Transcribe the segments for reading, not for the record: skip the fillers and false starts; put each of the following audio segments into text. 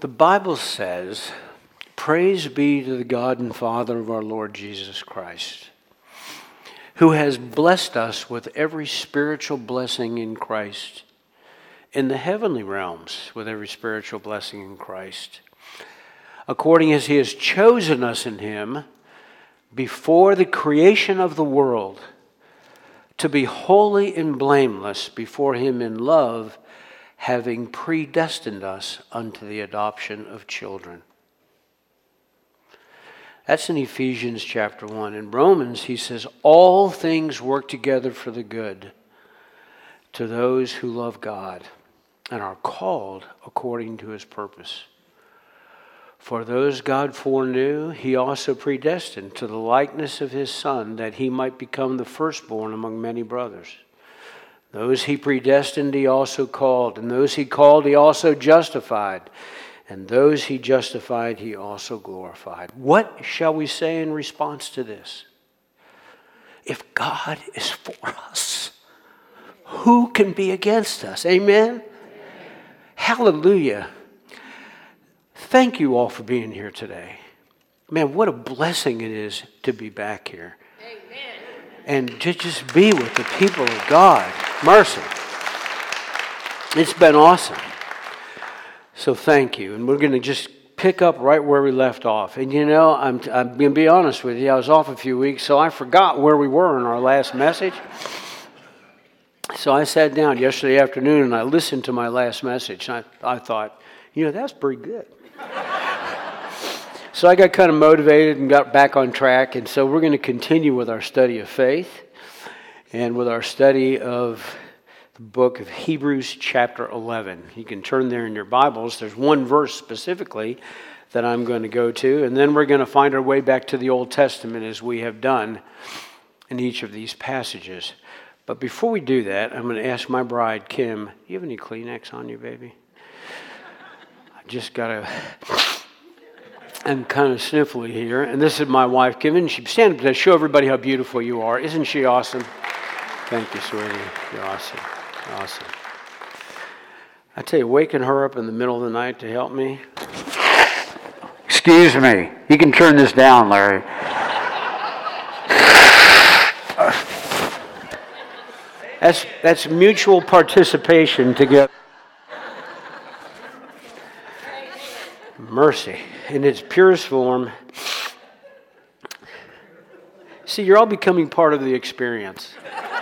The Bible says, "Praise be to the God and Father of our Lord Jesus Christ, who has blessed us with every spiritual blessing in Christ, in the heavenly realms with every spiritual blessing in Christ, according as he has chosen us in him before the creation of the world, to be holy and blameless before him in love, having predestined us unto the adoption of children." That's in Ephesians chapter 1. In Romans, he says, "All things work together for the good to those who love God and are called according to his purpose. For those God foreknew, he also predestined to the likeness of his Son, that he might become the firstborn among many brothers. Those he predestined, he also called. And those he called, he also justified. And those he justified, he also glorified." What shall we say in response to this? If God is for us, who can be against us? Amen? Hallelujah. Thank you all for being here today. Man, what a blessing it is to be back here. Amen. And to just be with the people of God. Mercy. It's been awesome. So thank you. And we're going to just pick up right where we left off. And you know, I'm going to be honest with you. I was off a few weeks, so I forgot where we were in our last message. So I sat down yesterday afternoon and I listened to my last message. And I thought, you know, that's pretty good. So I got kind of motivated and got back on track. And so we're going to continue with our study of faith and with our study of the book of Hebrews chapter 11. You can turn there in your Bibles. There's one verse specifically that I'm going to go to. And then we're going to find our way back to the Old Testament as we have done in each of these passages. But before we do that, I'm going to ask my bride, Kim, do you have any Kleenex on you, baby? I just got to... I'm kind of sniffly here. And this is my wife, Kim. And she stand up to show everybody how beautiful you are. Isn't she awesome? Thank you, sweetie. You're awesome. Awesome. I tell you, waking her up in the middle of the night to help me. Excuse me. You can turn this down, Larry. That's mutual participation together. Mercy in its purest form. See, you're all becoming part of the experience.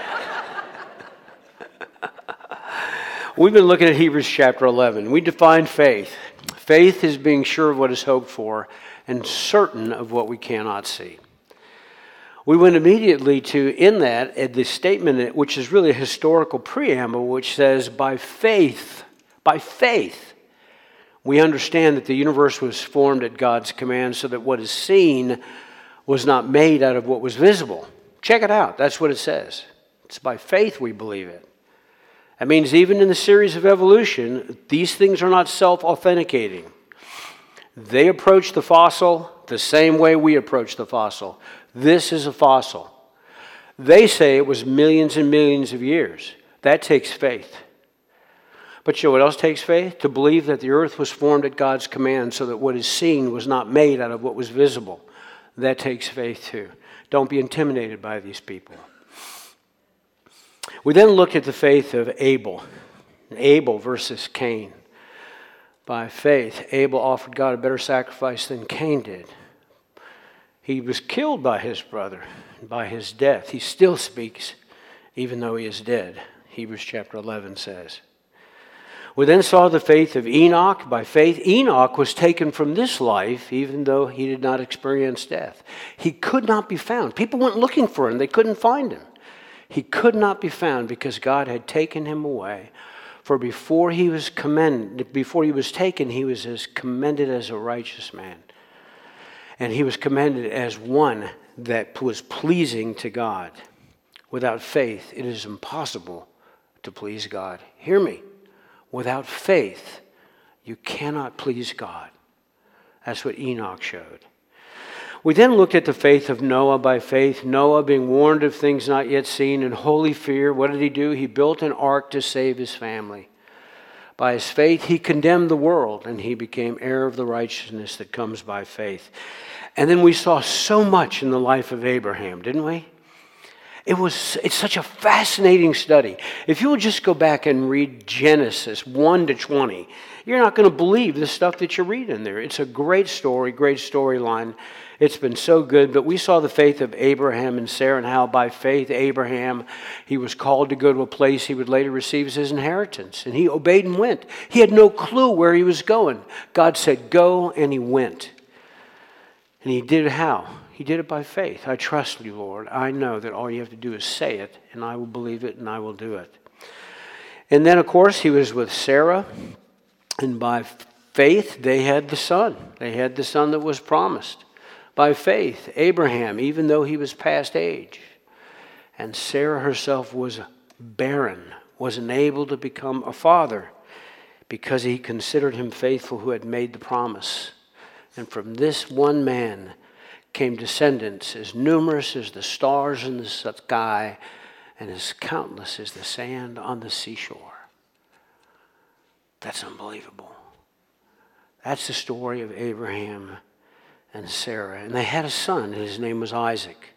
We've been looking at Hebrews chapter 11. We define faith. Faith is being sure of what is hoped for and certain of what we cannot see. We went immediately to, in that, the statement, which is really a historical preamble, which says, by faith, we understand that the universe was formed at God's command so that what is seen was not made out of what was visible. Check it out. That's what it says. It's by faith we believe it. That means even in the series of evolution, these things are not self-authenticating. They approach the fossil the same way we approach the fossil. This is a fossil. They say it was millions and millions of years. That takes faith. But you know what else takes faith? To believe that the earth was formed at God's command so that what is seen was not made out of what was visible. That takes faith too. Don't be intimidated by these people. We then looked at the faith of Abel. Abel versus Cain. By faith, Abel offered God a better sacrifice than Cain did. He was killed by his brother. By his death, he still speaks, even though he is dead. Hebrews chapter 11 says. We then saw the faith of Enoch. By faith, Enoch was taken from this life, even though he did not experience death. He could not be found. People went looking for him. They couldn't find him. He could not be found because God had taken him away. For before he was taken, he was as commended as a righteous man. And he was commended as one that was pleasing to God. Without faith, it is impossible to please God. Hear me. Without faith, you cannot please God. That's what Enoch showed. We then looked at the faith of Noah. By faith, Noah, being warned of things not yet seen, in holy fear, what did he do? He built an ark to save his family. By his faith, he condemned the world, and he became heir of the righteousness that comes by faith. And then we saw so much in the life of Abraham, didn't we? It's such a fascinating study. If you will just go back and read Genesis 1 to 20, you're not going to believe the stuff that you read in there. It's a great story, great storyline. It's been so good. But we saw the faith of Abraham and Sarah, and how by faith Abraham, he was called to go to a place he would later receive as his inheritance. And he obeyed and went. He had no clue where he was going. God said, go, and he went. And he did it how? He did it by faith. I trust you, Lord. I know that all you have to do is say it, and I will believe it, and I will do it. And then, of course, he was with Sarah, and by faith, they had the son. They had the son that was promised. By faith, Abraham, even though he was past age, and Sarah herself was barren, wasn't able to become a father, because he considered him faithful who had made the promise. And from this one man came descendants as numerous as the stars in the sky and as countless as the sand on the seashore. That's unbelievable. That's the story of Abraham and Sarah. And they had a son, and his name was Isaac.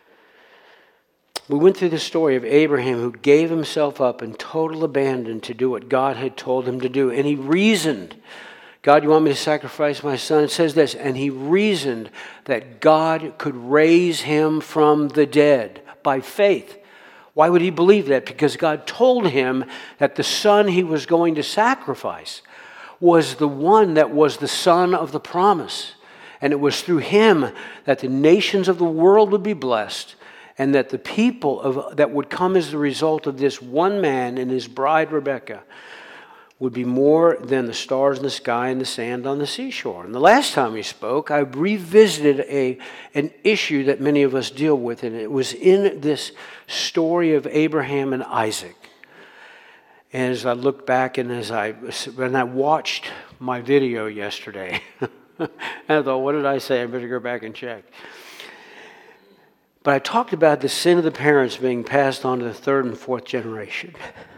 We went through the story of Abraham, who gave himself up in total abandon to do what God had told him to do. And he reasoned, God, you want me to sacrifice my son? It says this, and he reasoned that God could raise him from the dead by faith. Why would he believe that? Because God told him that the son he was going to sacrifice was the one that was the son of the promise. And it was through him that the nations of the world would be blessed, and that the people that would come as the result of this one man and his bride Rebekah would be more than the stars in the sky and the sand on the seashore. And the last time we spoke, I revisited an issue that many of us deal with, and it was in this story of Abraham and Isaac. And as I looked back and when I watched my video yesterday, and I thought, what did I say? I better go back and check. But I talked about the sin of the parents being passed on to the third and fourth generation.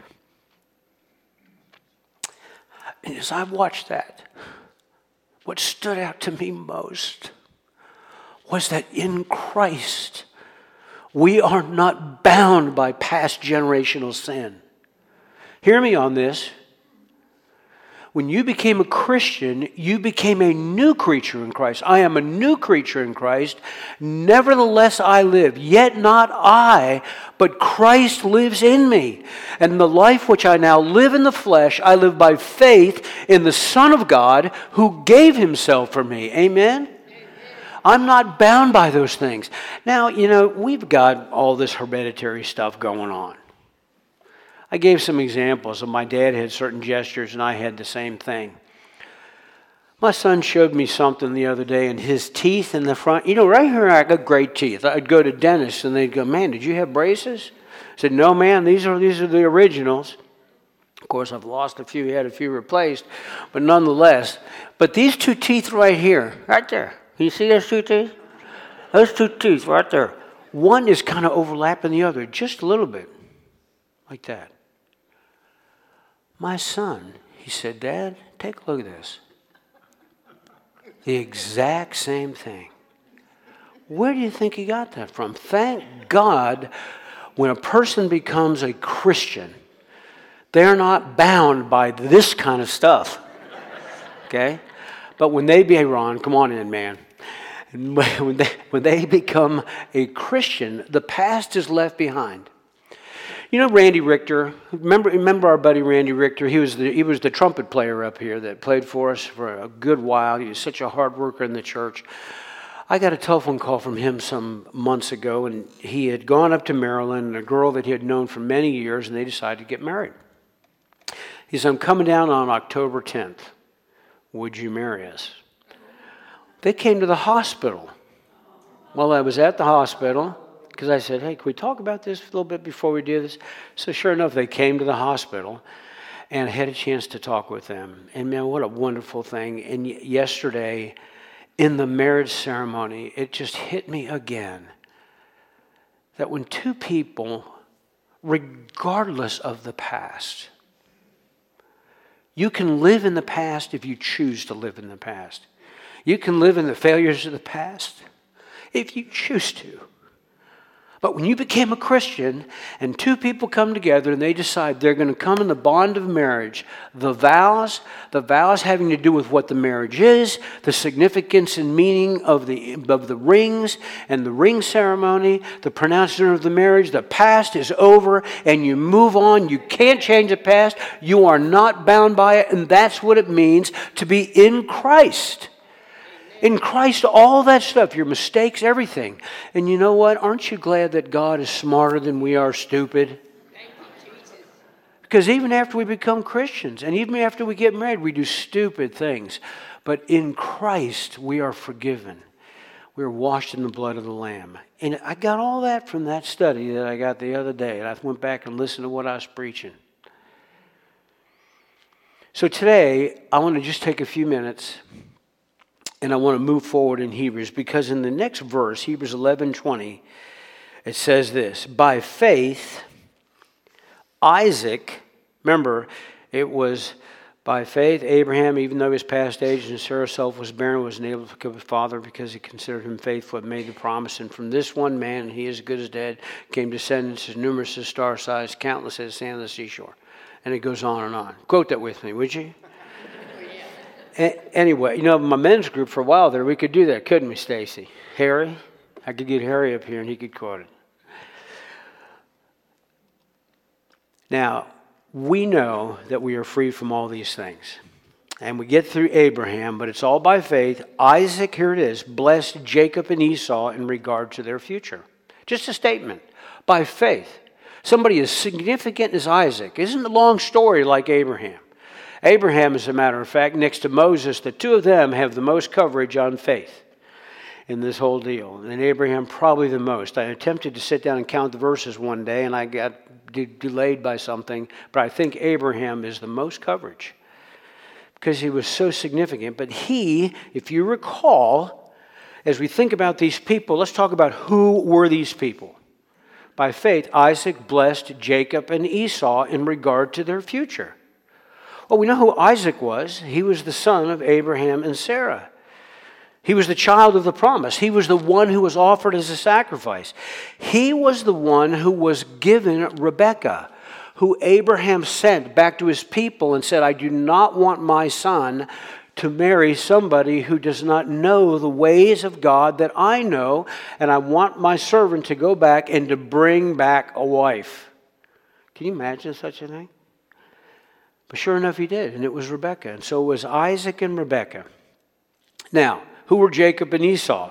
And as I watched that, what stood out to me most was that in Christ, we are not bound by past generational sin. Hear me on this. When you became a Christian, you became a new creature in Christ. I am a new creature in Christ. Nevertheless, I live. Yet not I, but Christ lives in me. And the life which I now live in the flesh, I live by faith in the Son of God who gave himself for me. Amen? I'm not bound by those things. Now, we've got all this hereditary stuff going on. I gave some examples of my dad had certain gestures and I had the same thing. My son showed me something the other day, and his teeth in the front, right here I got great teeth. I'd go to dentists and they'd go, man, did you have braces? I said, no, man, these are the originals. Of course, I've lost a few, had a few replaced, but nonetheless. But these two teeth right here, right there, can you see those two teeth? Those two teeth right there. One is kind of overlapping the other, just a little bit, like that. My son, he said, Dad, take a look at this. The exact same thing. Where do you think he got that from? Thank God, when a person becomes a Christian, they're not bound by this kind of stuff. Okay? But when they be Ron, come on in, man. When they become a Christian, the past is left behind. Randy Richter, remember our buddy Randy Richter? He was the trumpet player up here that played for us for a good while. He was such a hard worker in the church. I got a telephone call from him some months ago, and he had gone up to Maryland, and a girl that he had known for many years, and they decided to get married. He said, I'm coming down on October 10th. Would you marry us? They came to the hospital. Well, I was at the hospital, because I said, hey, can we talk about this a little bit before we do this? So sure enough, they came to the hospital, and I had a chance to talk with them. And man, what a wonderful thing. And yesterday, in the marriage ceremony, it just hit me again that when two people, regardless of the past, You can live in the past if you choose to live in the past. You can live in the failures of the past if you choose to. But when you became a Christian and two people come together and they decide they're going to come in the bond of marriage, the vows having to do with what the marriage is, the significance and meaning of the rings and the ring ceremony, the pronouncement of the marriage, the past is over and you move on. You can't change the past. You are not bound by it, and that's what it means to be in Christ. In Christ, all that stuff, your mistakes, everything. And you know what? Aren't you glad that God is smarter than we are stupid? Thank you, Jesus. Because even after we become Christians, and even after we get married, we do stupid things. But in Christ, we are forgiven. We are washed in the blood of the Lamb. And I got all that from that study that I got the other day. And I went back and listened to what I was preaching. So today, I want to just take a few minutes. And I want to move forward in Hebrews, because in the next verse, Hebrews 11:20, it says this: by faith, Isaac, remember, it was by faith, Abraham, even though he was past age and Sarah herself was barren, was unable to become a father because he considered him faithful and made the promise. And from this one man, and he is as good as dead, came descendants as numerous as star size, countless as sand on the seashore. And it goes on and on. Quote that with me, would you? Anyway, you know, my men's group for a while there, we could do that, couldn't we, Stacy? Harry? I could get Harry up here and he could quote it. Now, we know that we are free from all these things. And we get through Abraham, but it's all by faith. Isaac, here it is, blessed Jacob and Esau in regard to their future. Just a statement. By faith. Somebody as significant as Isaac. Isn't a long story like Abraham. Abraham, as a matter of fact, next to Moses, the two of them have the most coverage on faith in this whole deal. And Abraham probably the most. I attempted to sit down and count the verses one day, and I got delayed by something. But I think Abraham is the most coverage because he was so significant. But he, if you recall, as we think about these people, let's talk about who were these people. By faith, Isaac blessed Jacob and Esau in regard to their future. Well, we know who Isaac was. He was the son of Abraham and Sarah. He was the child of the promise. He was the one who was offered as a sacrifice. He was the one who was given Rebekah, who Abraham sent back to his people and said, I do not want my son to marry somebody who does not know the ways of God that I know, and I want my servant to go back and to bring back a wife. Can you imagine such a thing? But sure enough, he did, and it was Rebekah. And so it was Isaac and Rebekah. Now, who were Jacob and Esau?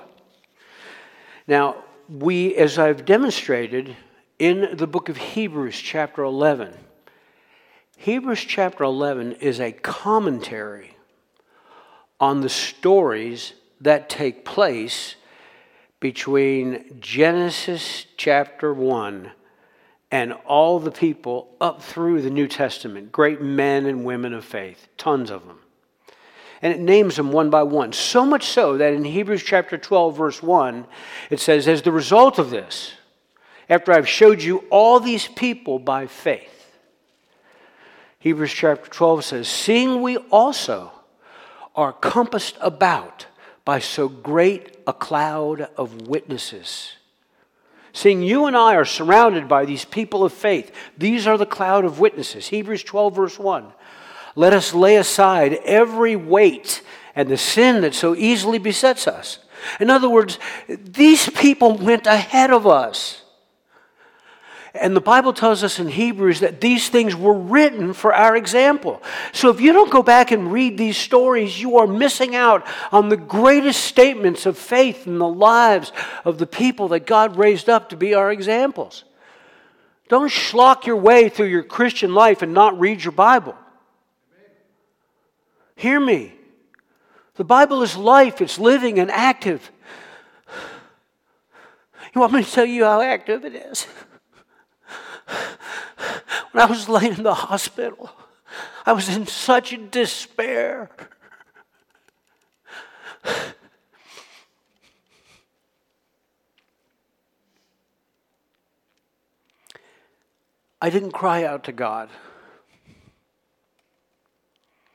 Now, we, as I've demonstrated in the book of Hebrews chapter 11, Hebrews chapter 11 is a commentary on the stories that take place between Genesis chapter 1 and all the people up through the New Testament, great men and women of faith, tons of them. And it names them one by one. So much so that in Hebrews chapter 12, verse 1, it says, as the result of this, after I've showed you all these people by faith, Hebrews chapter 12 says, seeing we also are compassed about by so great a cloud of witnesses. Seeing you and I are surrounded by these people of faith. These are the cloud of witnesses. Hebrews 12 verse 1. Let us lay aside every weight and the sin that so easily besets us. In other words, these people went ahead of us. And the Bible tells us in Hebrews that these things were written for our example. So if you don't go back and read these stories, you are missing out on the greatest statements of faith in the lives of the people that God raised up to be our examples. Don't schlock your way through your Christian life and not read your Bible. Hear me. The Bible is life. It's living and active. You want me to tell you how active it is? When I was laying in the hospital, I was in such despair. I didn't cry out to God.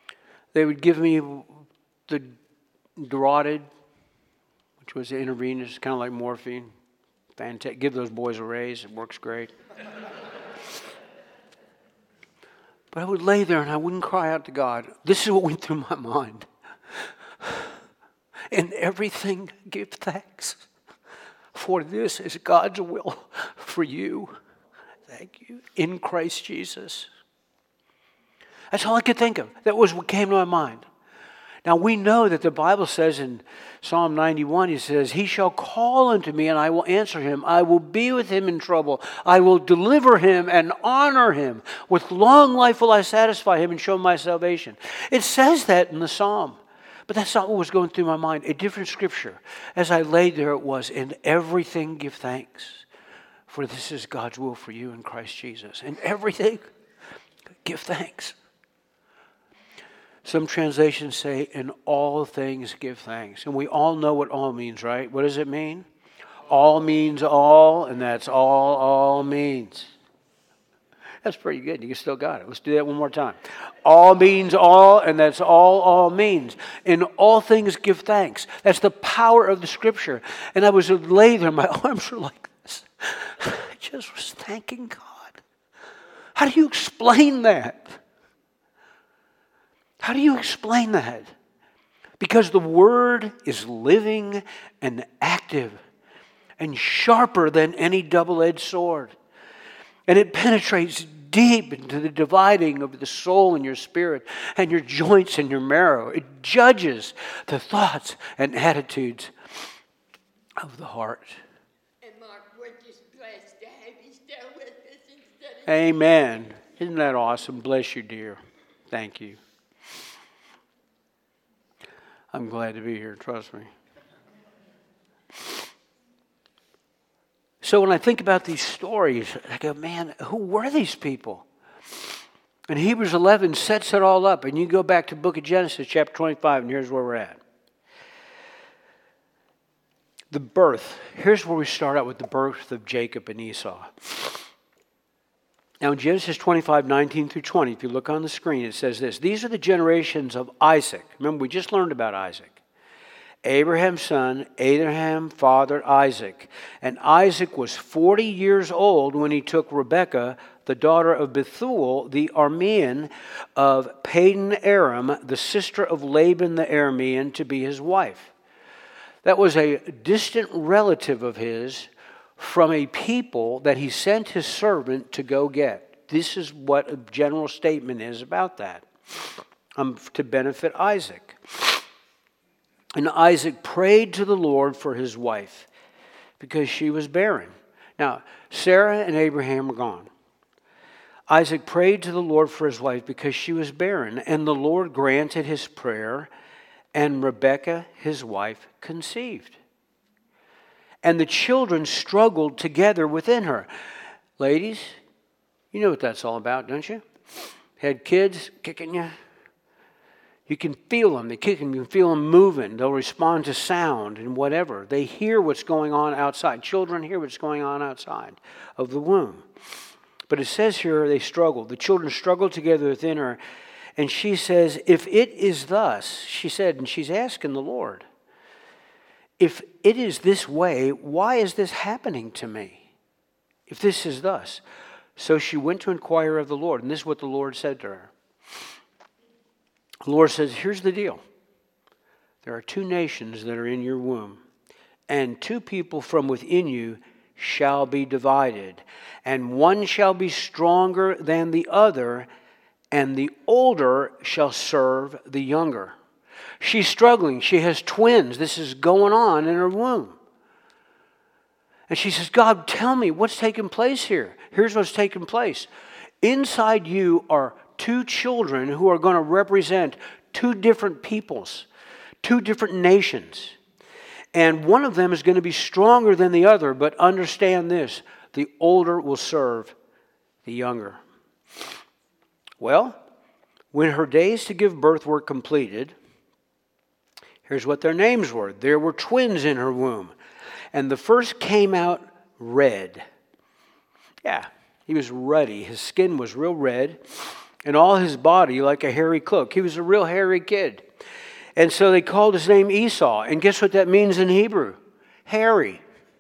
They would give me the Dilaudid, which was intravenous, kind of like morphine. Fantastic. Give those boys a raise. It works great. But I would lay there and I wouldn't cry out to God. This is what went through my mind. In everything, give thanks. For this is God's will for you. Thank you. In Christ Jesus. That's all I could think of. That was what came to my mind. Now we know that the Bible says in Psalm 91, he says, He shall call unto me and I will answer him. I will be with him in trouble. I will deliver him and honor him. With long life will I satisfy him and show my salvation. It says that in the Psalm. But that's not what was going through my mind. A different scripture. As I laid there, it was, in everything give thanks. For this is God's will for you in Christ Jesus. In everything, give thanks. Some translations say, in all things give thanks. And we all know what all means, right? What does it mean? All means all, and that's all means. That's pretty good. You still got it. Let's do that one more time. All means all, and that's all means. In all things give thanks. That's the power of the Scripture. And I was laid there, my arms were like this. I just was thanking God. How do you explain that? How do you explain that? Because the Word is living and active and sharper than any double-edged sword. And it penetrates deep into the dividing of the soul and your spirit and your joints and your marrow. It judges the thoughts and attitudes of the heart. And Mark, we're just blessed to have you still with us instead of... Amen. Isn't that awesome? Bless you, dear. Thank you. I'm glad to be here, trust me. So when I think about these stories, I go, man, who were these people? And Hebrews 11 sets it all up. And you go back to the book of Genesis, chapter 25, and here's where we're at. The birth. Here's where we start out with the birth of Jacob and Esau. Now in Genesis 25, 19 through 20, if you look on the screen, it says this. These are the generations of Isaac. Remember, we just learned about Isaac. Abraham's son, Abraham fathered Isaac. And Isaac was 40 years old when he took Rebekah, the daughter of Bethuel, the Aramean of Padan Aram, the sister of Laban the Aramean, to be his wife. That was a distant relative of his from a people that he sent his servant to go get. This is what a general statement is about that. To benefit Isaac. And Isaac prayed to the Lord for his wife because she was barren. Now, Sarah and Abraham are gone. Isaac prayed to the Lord for his wife because she was barren, and the Lord granted his prayer, and Rebekah, his wife, conceived. And the children struggled together within her. Ladies, you know what that's all about, don't you? Had kids kicking you? You can feel them. They kick them. You can feel them moving. They'll respond to sound and whatever. They hear what's going on outside. Children hear what's going on outside of the womb. But it says here they struggled. The children struggled together within her. And she says, if it is thus, she said, and she's asking the Lord, if it is this way, why is this happening to me? If this is thus. So she went to inquire of the Lord. And this is what the Lord said to her. The Lord says, here's the deal. There are two nations that are in your womb, and two people from within you shall be divided. And one shall be stronger than the other, and the older shall serve the younger. She's struggling. She has twins. This is going on in her womb. And she says, God, tell me what's taking place here. Here's what's taking place. Inside you are two children who are going to represent two different peoples, two different nations. And one of them is going to be stronger than the other, but understand this, the older will serve the younger. Well, when her days to give birth were completed, here's what their names were. There were twins in her womb. And the first came out red. Yeah, he was ruddy. His skin was real red. and all his body like a hairy cloak. He was a real hairy kid. And so they called his name Esau. And guess what that means in Hebrew? Hairy.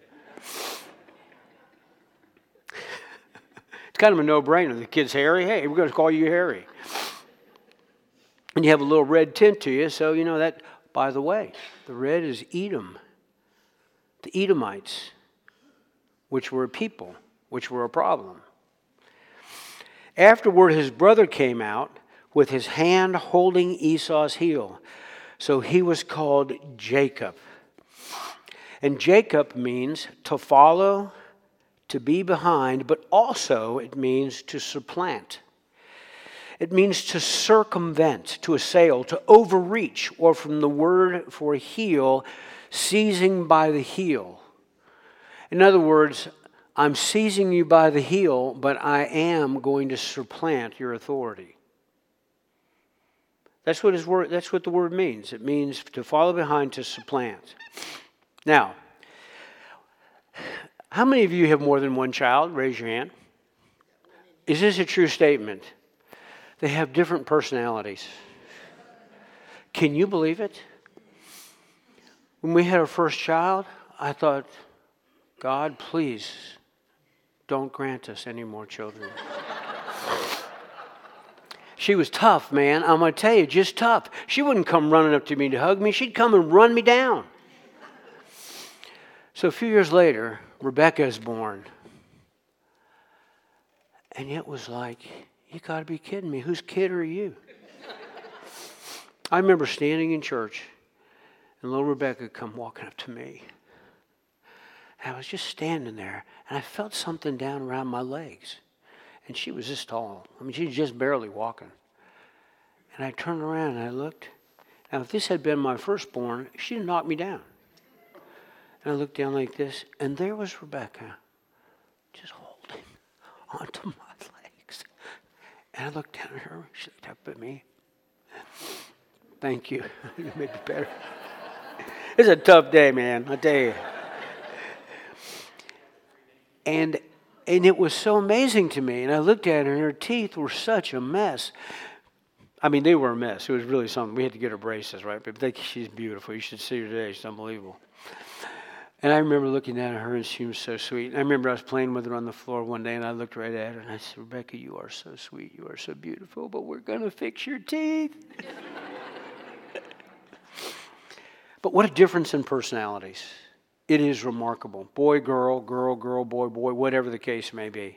It's kind of a no-brainer. The kid's hairy. Hey, we're going to call you Harry. And you have a little red tint to you. So, you know that, by the way, the red is Edom. The Edomites, which were a people, which were a problem. Afterward, his brother came out with his hand holding Esau's heel. So he was called Jacob. And Jacob means to follow, to be behind, but also it means to supplant. It means to circumvent, to assail, to overreach, or from the word for heel, seizing by the heel. In other words, I'm seizing you by the heel, but I am going to supplant your authority. That's what the word means. It means to follow behind, to supplant. Now, how many of you have more than one child? Raise your hand. Is this a true statement? They have different personalities. Can you believe it? When we had our first child, I thought, God, please don't grant us any more children. She was tough, man. I'm going to tell you, just tough. She wouldn't come running up to me to hug me. She'd come and run me down. So a few years later, Rebecca is born. And it was like, you got to be kidding me. Whose kid are you? I remember standing in church, and little Rebecca come walking up to me. And I was just standing there, and I felt something down around my legs. And she was this tall. I mean, she was just barely walking. And I turned around and I looked. Now, if this had been my firstborn, she'd have knocked me down. And I looked down like this, and there was Rebecca, just holding onto my legs. And I looked down at her. She looked up at me. Thank you. You made it better. It's a tough day, man, I tell you. And it was so amazing to me. And I looked at her, and her teeth were such a mess. I mean, they were a mess. It was really something. We had to get her braces, right? But she's beautiful. You should see her today. She's unbelievable. And I remember looking at her, and she was so sweet. And I remember I was playing with her on the floor one day, and I looked right at her, and I said, Rebecca, you are so sweet. You are so beautiful, but we're going to fix your teeth. But what a difference in personalities. It is remarkable. Boy, girl, girl, girl, boy, boy, whatever the case may be.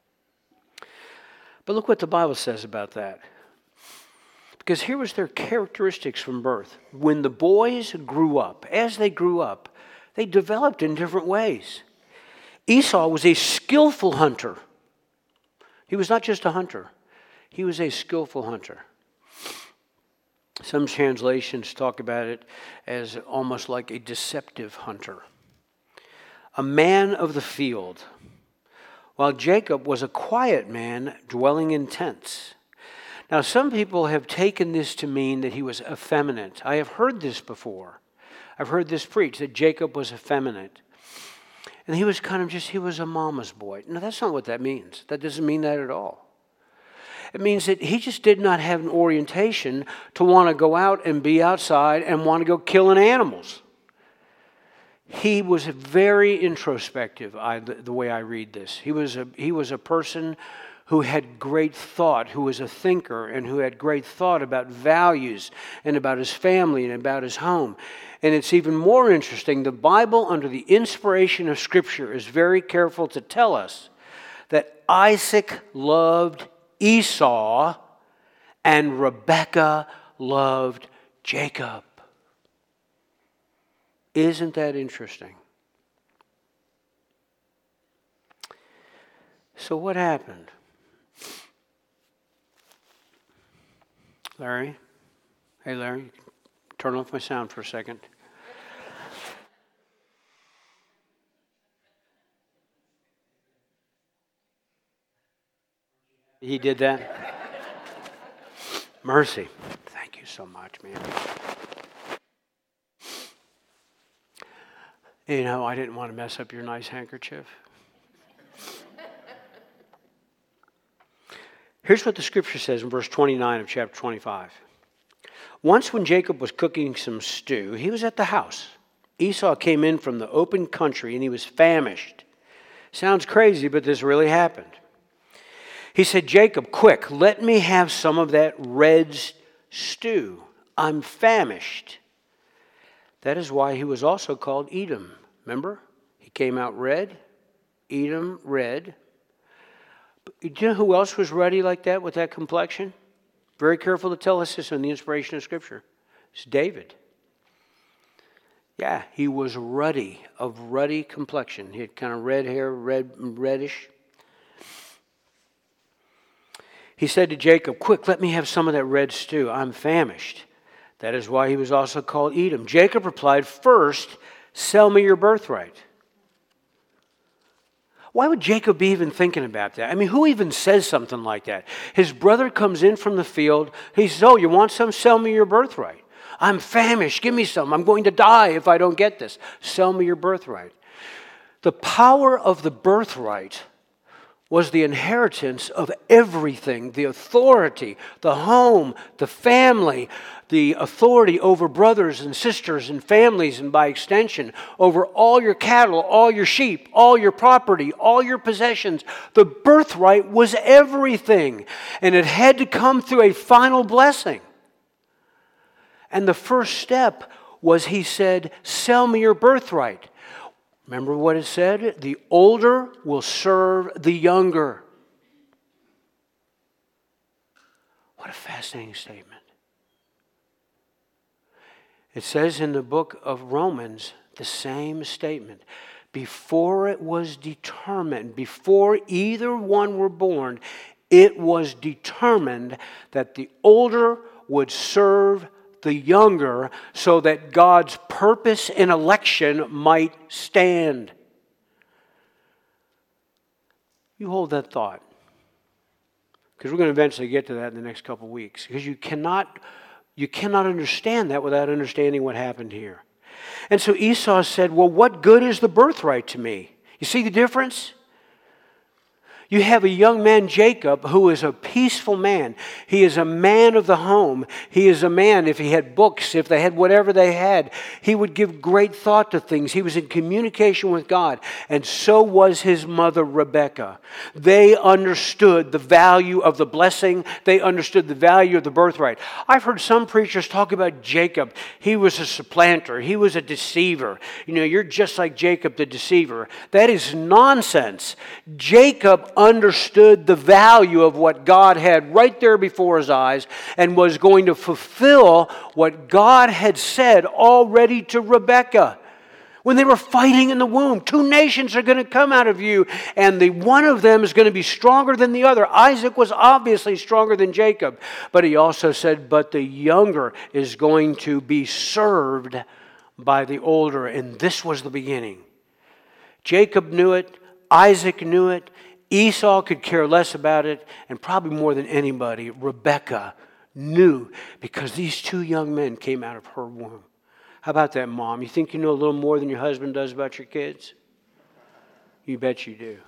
But look what the Bible says about that. Because here was their characteristics from birth. When the boys grew up, as they grew up, they developed in different ways. Esau was a skillful hunter. He was not just a hunter. He was a skillful hunter. Some translations talk about it as almost like a deceptive hunter. A man of the field, while Jacob was a quiet man dwelling in tents. Now, some people have taken this to mean that he was effeminate. I have heard this before. I've heard this preached, that Jacob was effeminate. And he was he was a mama's boy. No, that's not what that means. That doesn't mean that at all. It means that he just did not have an orientation to want to go out and be outside and want to go killing animals. He was very introspective, the way I read this. He was a person who had great thought, who was a thinker, and who had great thought about values and about his family and about his home. And it's even more interesting, the Bible, under the inspiration of Scripture, is very careful to tell us that Isaac loved Esau and Rebekah loved Jacob. Isn't that interesting? So what happened? Larry? Hey, Larry, turn off my sound for a second. He did that? Mercy. Thank you so much, man. You know, I didn't want to mess up your nice handkerchief. Here's what the scripture says in verse 29 of chapter 25. Once when Jacob was cooking some stew, he was at the house. Esau came in from the open country and he was famished. Sounds crazy, but this really happened. He said, Jacob, quick, let me have some of that red stew. I'm famished. That is why he was also called Edom. Remember? He came out red. Edom, red. Do you know who else was ruddy like that with that complexion? Very careful to tell us this in the inspiration of Scripture. It's David. Yeah, he was ruddy, of ruddy complexion. He had kind of red hair, reddish. He said to Jacob, quick, let me have some of that red stew. I'm famished. That is why he was also called Edom. Jacob replied, first, sell me your birthright. Why would Jacob be even thinking about that? I mean, who even says something like that? His brother comes in from the field. He says, oh, you want some? Sell me your birthright. I'm famished. Give me some. I'm going to die if I don't get this. Sell me your birthright. The power of the birthright was the inheritance of everything, the authority, the home, the family, the authority over brothers and sisters and families, and by extension, over all your cattle, all your sheep, all your property, all your possessions. The birthright was everything, and it had to come through a final blessing. And the first step was, he said, sell me your birthright. Remember what it said? The older will serve the younger. What a fascinating statement. It says in the book of Romans the same statement. Before it was determined, before either one were born, it was determined that the older would serve the younger, so that God's purpose in election might stand. You hold that thought, because we're going to eventually get to that in the next couple of weeks, because you cannot understand that without understanding what happened here. And so Esau said, well, what good is the birthright to me? You see the difference? You have a young man, Jacob, who is a peaceful man. He is a man of the home. He is a man, if he had books, if they had whatever they had, he would give great thought to things. He was in communication with God. And so was his mother, Rebekah. They understood the value of the blessing. They understood the value of the birthright. I've heard some preachers talk about Jacob. He was a supplanter. He was a deceiver. You know, you're just like Jacob the deceiver. That is nonsense. Jacob understood the value of what God had right there before his eyes and was going to fulfill what God had said already to Rebekah. When they were fighting in the womb, 2 nations are going to come out of you, and one of them is going to be stronger than the other. Isaac was obviously stronger than Jacob, but he also said, but the younger is going to be served by the older, and this was the beginning. Jacob knew it, Isaac knew it, Esau could care less about it, and probably more than anybody, Rebekah knew, because these 2 young men came out of her womb. How about that, Mom? You think you know a little more than your husband does about your kids? You bet you do.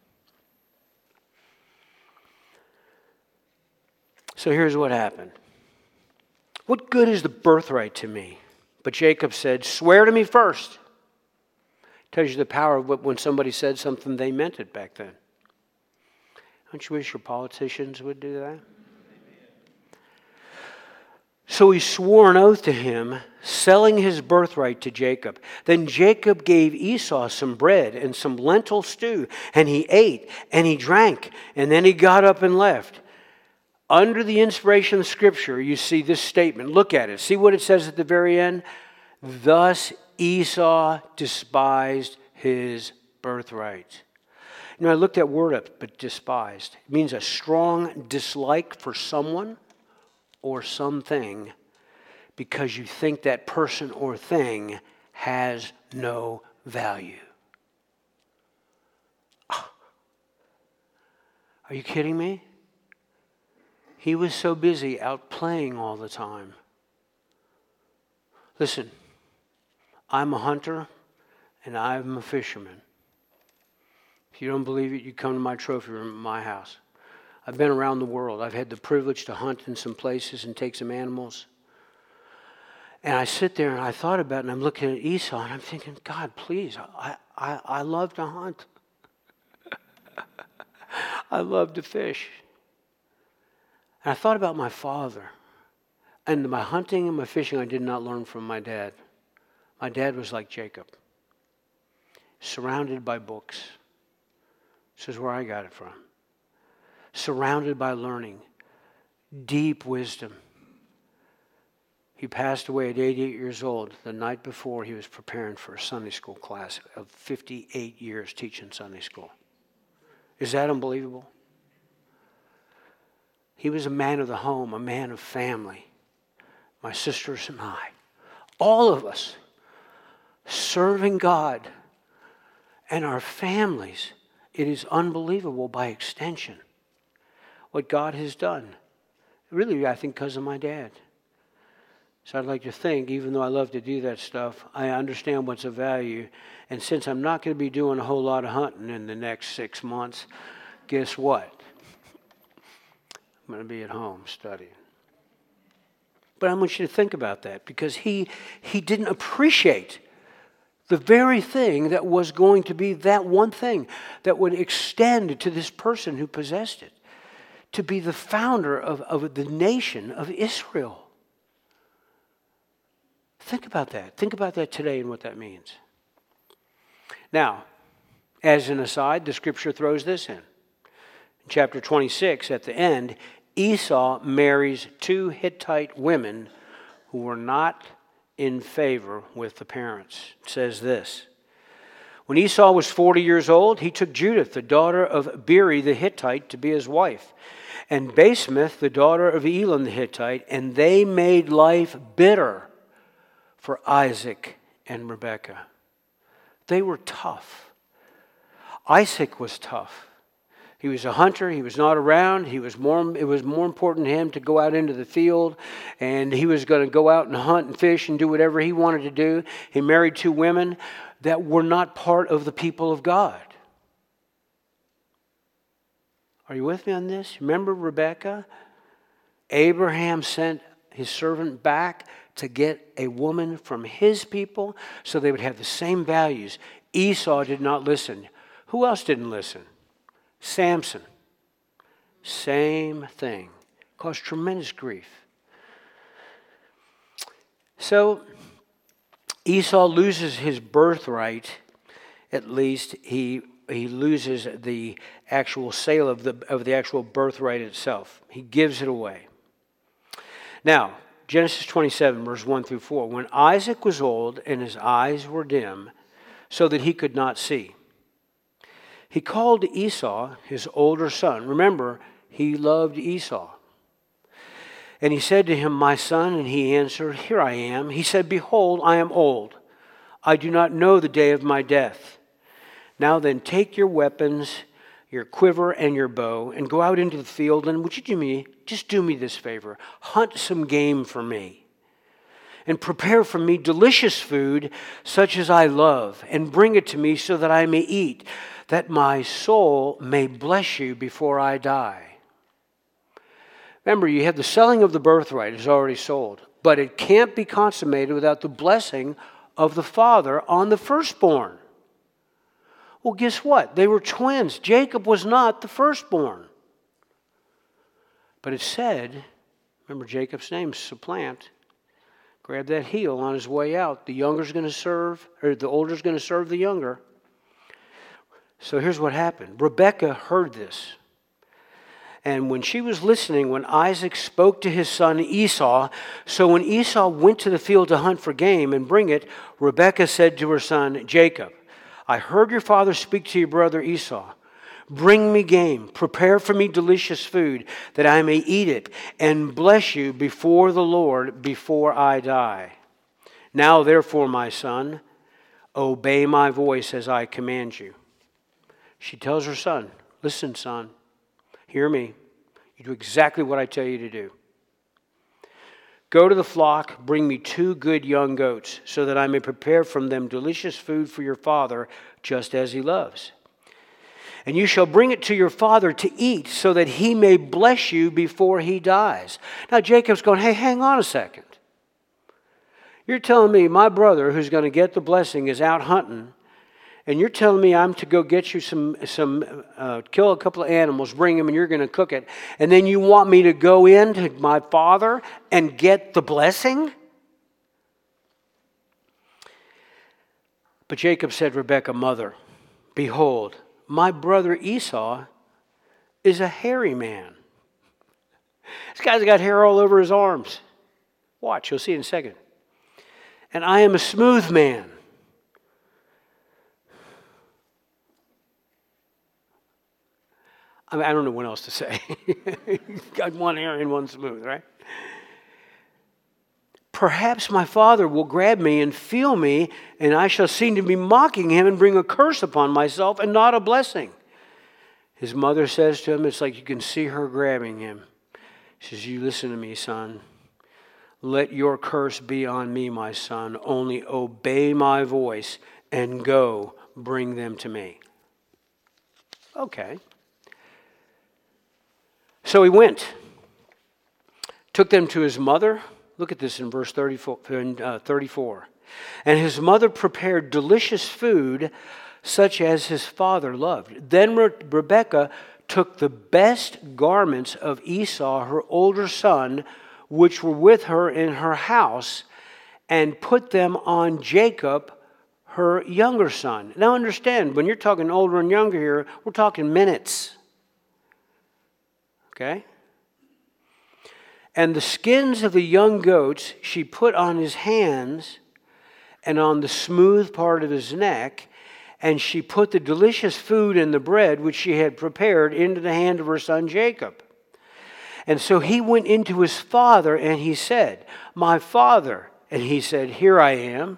So here's what happened. What good is the birthright to me? But Jacob said, swear to me first. Tells you the power of when somebody said something, they meant it back then. Don't you wish your politicians would do that? So he swore an oath to him, selling his birthright to Jacob. Then Jacob gave Esau some bread and some lentil stew, and he ate and he drank, and then he got up and left. Under the inspiration of Scripture, you see this statement. Look at it. See what it says at the very end? Thus Esau despised his birthright. You know, I looked that word up, but despised. It means a strong dislike for someone or something because you think that person or thing has no value. Are you kidding me? He was so busy out playing all the time. Listen, I'm a hunter and I'm a fisherman. If you don't believe it, you come to my trophy room at my house. I've been around the world. I've had the privilege to hunt in some places and take some animals. And I sit there and I thought about it, and I'm looking at Esau and I'm thinking, God, please, I love to hunt. I love to fish. And I thought about my father. And my hunting and my fishing I did not learn from my dad. My dad was like Jacob, surrounded by books. This is where I got it from. Surrounded by learning, deep wisdom. He passed away at 88 years old the night before he was preparing for a Sunday school class of 58 years teaching Sunday school. Is that unbelievable? He was a man of the home, a man of family. My sisters and I, all of us, serving God and our families. It is unbelievable by extension what God has done. Really, I think because of my dad. So I'd like to think, even though I love to do that stuff, I understand what's of value. And since I'm not going to be doing a whole lot of hunting in the next 6 months, guess what? I'm going to be at home studying. But I want you to think about that, because he didn't appreciate the very thing that was going to be that one thing that would extend to this person who possessed it, to be the founder of the nation of Israel. Think about that. Think about that today and what that means. Now, as an aside, the scripture throws this in. In chapter 26, at the end, Esau marries 2 Hittite women who were not in favor with the parents. It says this: when Esau was 40 years old, he took Judith, the daughter of Beeri the Hittite, to be his wife, and Basemath, the daughter of Elon the Hittite, and they made life bitter for Isaac and Rebekah. They were tough. Isaac was tough. He was a hunter. He was not around. It was more important to him to go out into the field, and he was going to go out and hunt and fish and do whatever he wanted to do. He married 2 women that were not part of the people of God. Are you with me on this? Remember Rebekah? Abraham sent his servant back to get a woman from his people so they would have the same values. Esau did not listen. Who else didn't listen? Samson. Same thing. Caused tremendous grief. So Esau loses his birthright. At least he loses the actual sale of the actual birthright itself. He gives it away. Now, Genesis 27, verse 1 through 4. When Isaac was old and his eyes were dim, so that he could not see, he called Esau, his older son. Remember, he loved Esau. And he said to him, "My son," and he answered, "Here I am." He said, "Behold, I am old. I do not know the day of my death. Now then, take your weapons, your quiver and your bow, and go out into the field, and would you do me this favor? Hunt some game for me, and prepare for me delicious food such as I love, and bring it to me so that I may eat, that my soul may bless you before I die." Remember, you have the selling of the birthright is already sold, but it can't be consummated without the blessing of the father on the firstborn. Well, guess what? They were twins. Jacob was not the firstborn. But it said, remember Jacob's name, supplant. Grab that heel on his way out. The older's going to serve the younger. So here's what happened. Rebekah heard this. And when she was listening, when Isaac spoke to his son Esau, so when Esau went to the field to hunt for game and bring it, Rebekah said to her son Jacob, "I heard your father speak to your brother Esau. Bring me game, prepare for me delicious food, that I may eat it, and bless you before the Lord before I die. Now therefore, my son, obey my voice as I command you." She tells her son, "Listen, son, hear me. You do exactly what I tell you to do. Go to the flock, bring me 2 good young goats, so that I may prepare from them delicious food for your father, just as he loves. And you shall bring it to your father to eat, so that he may bless you before he dies. Now Jacob's going, hey, hang on a second. You're telling me my brother who's going to get the blessing is out hunting, and you're telling me I'm to go get you kill a couple of animals, bring them, and you're going to cook it, and then you want me to go in to my father and get the blessing? But Jacob said, Rebekah, mother, behold, my brother Esau is a hairy man. This guy's got hair all over his arms. Watch, you'll see in a second. And I am a smooth man. I don't know what else to say. Got one hairy and one smooth, right? Perhaps my father will grab me and feel me, and I shall seem to be mocking him and bring a curse upon myself and not a blessing. His mother says to him, it's like you can see her grabbing him. She says, you listen to me, son. Let your curse be on me, my son. Only obey my voice and go bring them to me. Okay. So he went, took them to his mother. Look at this in verse 34. And his mother prepared delicious food, such as his father loved. Then Rebekah took the best garments of Esau, her older son, which were with her in her house, and put them on Jacob, her younger son. Now understand, when you're talking older and younger here, we're talking minutes. Okay? And the skins of the young goats she put on his hands and on the smooth part of his neck, and she put the delicious food and the bread which she had prepared into the hand of her son Jacob. And so he went into his father, and he said, my father. And he said, here I am.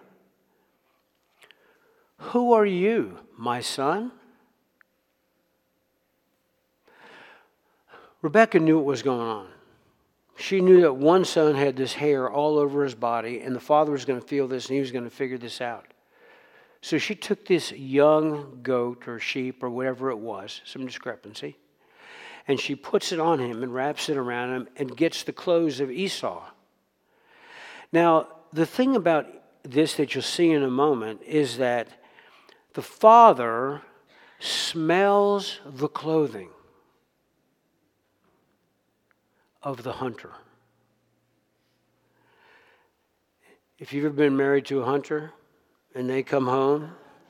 Who are you, my son? Rebekah knew what was going on. She knew that one son had this hair all over his body, and the father was going to feel this, and he was going to figure this out. So she took this young goat or sheep or whatever it was, some discrepancy, and she puts it on him and wraps it around him and gets the clothes of Esau. Now, the thing about this that you'll see in a moment is that the father smells the clothing of the hunter. If you've ever been married to a hunter and they come home,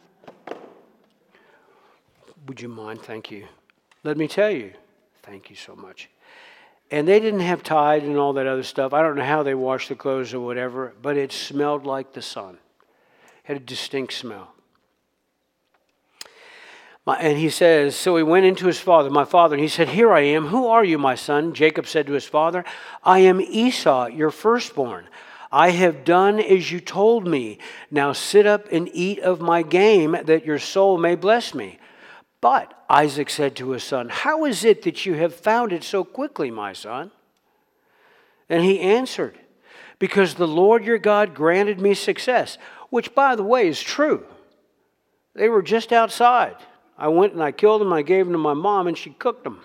would you mind? Thank you. Let me tell you, thank you so much. And they didn't have Tide and all that other stuff. I don't know how they washed the clothes or whatever, but it smelled like the sun. It had a distinct smell. And he says, so he went into his father, my father, and he said, here I am. Who are you, my son? Jacob said to his father, I am Esau, your firstborn. I have done as you told me. Now sit up and eat of my game, that your soul may bless me. But Isaac said to his son, how is it that you have found it so quickly, my son? And he answered, because the Lord your God granted me success, which, by the way, is true. They were just outside. I went and I killed them, I gave them to my mom, and she cooked them.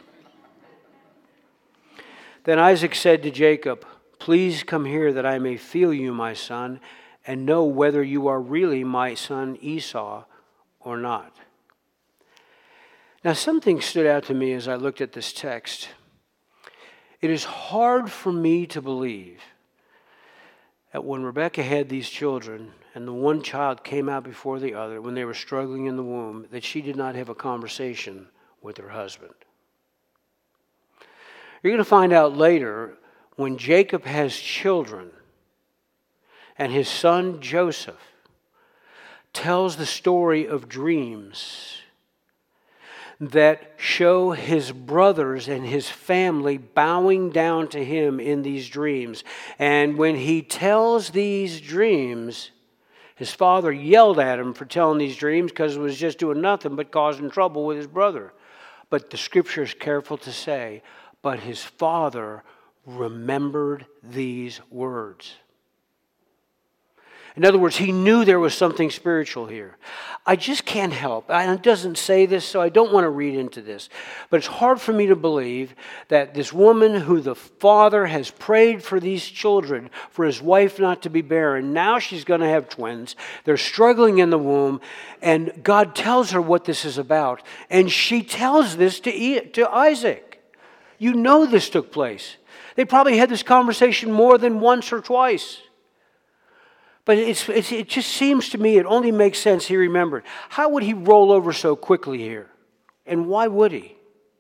Then Isaac said to Jacob, please come here that I may feel you, my son, and know whether you are really my son Esau or not. Now, something stood out to me as I looked at this text. It is hard for me to believe that when Rebekah had these children, and the one child came out before the other, when they were struggling in the womb, that she did not have a conversation with her husband. You're going to find out later, when Jacob has children, and his son Joseph tells the story of dreams that show his brothers and his family bowing down to him in these dreams. And when he tells these dreams, his father yelled at him for telling these dreams because it was just doing nothing but causing trouble with his brother. But the scripture is careful to say, but his father remembered these words. In other words, he knew there was something spiritual here. I just can't help. It doesn't say this, so I don't want to read into this. But it's hard for me to believe that this woman who the father has prayed for these children, for his wife not to be barren, now she's going to have twins. They're struggling in the womb, and God tells her what this is about. And she tells this to Isaac. You know this took place. They probably had this conversation more than once or twice. But it just seems to me it only makes sense he remembered. How would he roll over so quickly here? And why would he?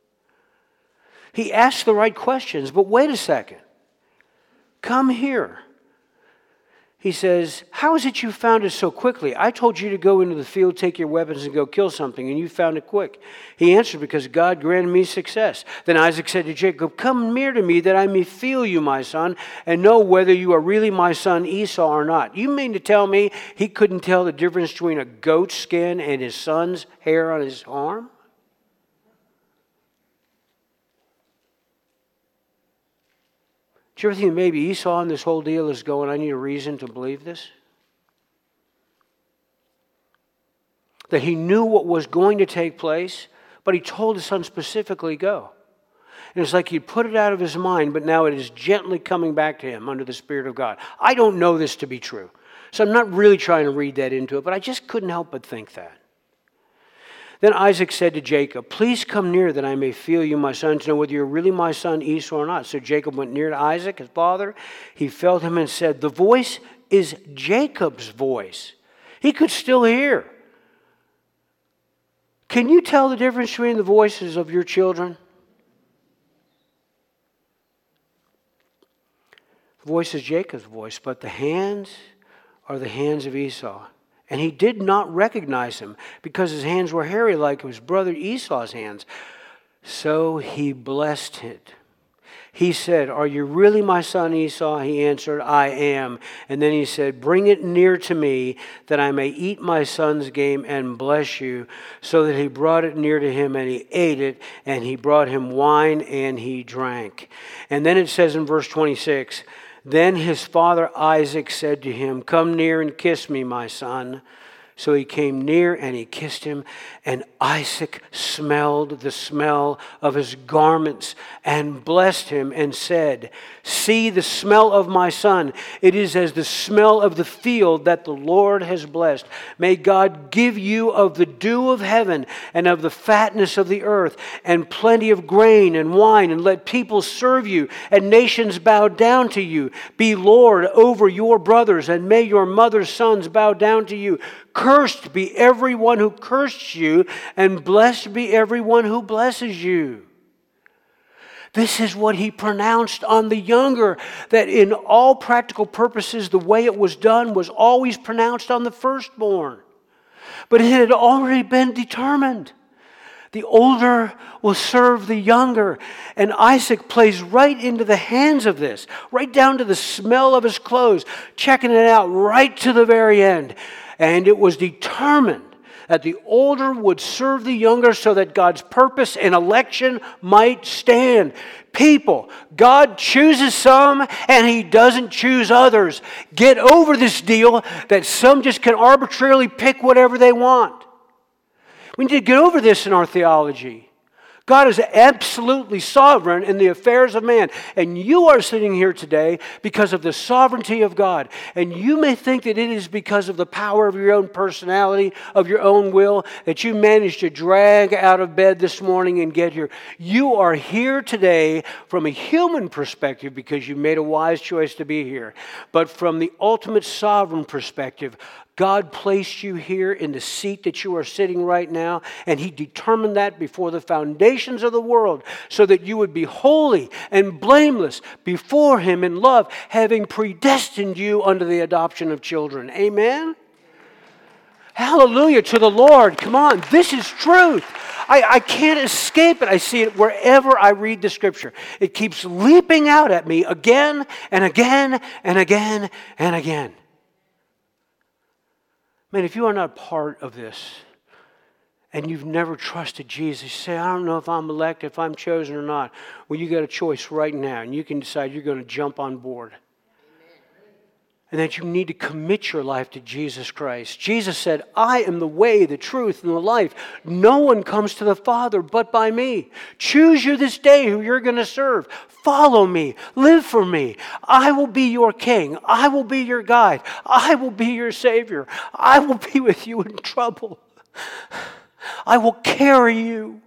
He asked the right questions, but wait a second. Come here. He says, how is it you found it so quickly? I told you to go into the field, take your weapons, and go kill something, and you found it quick. He answered, because God granted me success. Then Isaac said to Jacob, come near to me that I may feel you, my son, and know whether you are really my son Esau or not. You mean to tell me he couldn't tell the difference between a goat's skin and his son's hair on his arm? Do you ever think maybe Esau in this whole deal is going, I need a reason to believe this? That he knew what was going to take place, but he told his son specifically, go. And it's like he put it out of his mind, but now it is gently coming back to him under the Spirit of God. I don't know this to be true. So I'm not really trying to read that into it, but I just couldn't help but think that. Then Isaac said to Jacob, please come near that I may feel you, my son, to know whether you're really my son Esau or not. So Jacob went near to Isaac, his father. He felt him and said, the voice is Jacob's voice. He could still hear. Can you tell the difference between the voices of your children? The voice is Jacob's voice, but the hands are the hands of Esau. And he did not recognize him because his hands were hairy like his brother Esau's hands. So he blessed it. He said, are you really my son Esau? He answered, I am. And then he said, bring it near to me that I may eat my son's game and bless you. So that he brought it near to him and he ate it. And he brought him wine and he drank. And then it says in verse 26, then his father Isaac said to him, come near and kiss me, my son. So he came near and he kissed him, and Isaac smelled the smell of his garments and blessed him and said, see the smell of my son. It is as the smell of the field that the Lord has blessed. May God give you of the dew of heaven and of the fatness of the earth and plenty of grain and wine, and let people serve you and nations bow down to you. Be Lord over your brothers, and may your mother's sons bow down to you. Cursed be everyone who cursed you, and blessed be everyone who blesses you. This is what he pronounced on the younger, that in all practical purposes, the way it was done was always pronounced on the firstborn. But it had already been determined. The older will serve the younger. And Isaac plays right into the hands of this, right down to the smell of his clothes, checking it out right to the very end. And it was determined that the older would serve the younger so that God's purpose and election might stand. People, God chooses some and He doesn't choose others. Get over this deal that some just can arbitrarily pick whatever they want. We need to get over this in our theology. God is absolutely sovereign in the affairs of man. And you are sitting here today because of the sovereignty of God. And you may think that it is because of the power of your own personality, of your own will, that you managed to drag out of bed this morning and get here. You are here today from a human perspective because you made a wise choice to be here. But from the ultimate sovereign perspective, God placed you here in the seat that you are sitting right now, and He determined that before the foundations of the world so that you would be holy and blameless before Him in love, having predestined you unto the adoption of children. Amen? Hallelujah to the Lord. Come on, this is truth. I can't escape it. I see it wherever I read the Scripture. It keeps leaping out at me again and again and again and again. Man, if you are not part of this and you've never trusted Jesus, you say, I don't know if I'm elected, if I'm chosen or not. Well, you got a choice right now, and you can decide you're going to jump on board. and that you need to commit your life to Jesus Christ. Jesus said, I am the way, the truth, and the life. No one comes to the Father but by me. Choose you this day who you're going to serve. Follow me. Live for me. I will be your king. I will be your guide. I will be your Savior. I will be with you in trouble. I will carry you.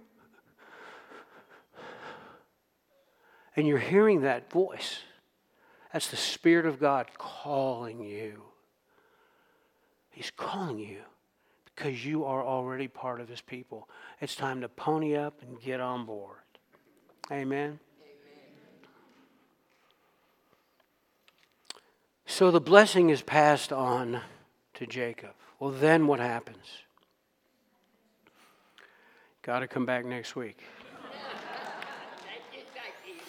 And you're hearing that voice. That's the Spirit of God calling you. He's calling you because you are already part of His people. It's time to pony up and get on board. Amen? So the blessing is passed on to Jacob. Well, then what happens? Got to come back next week.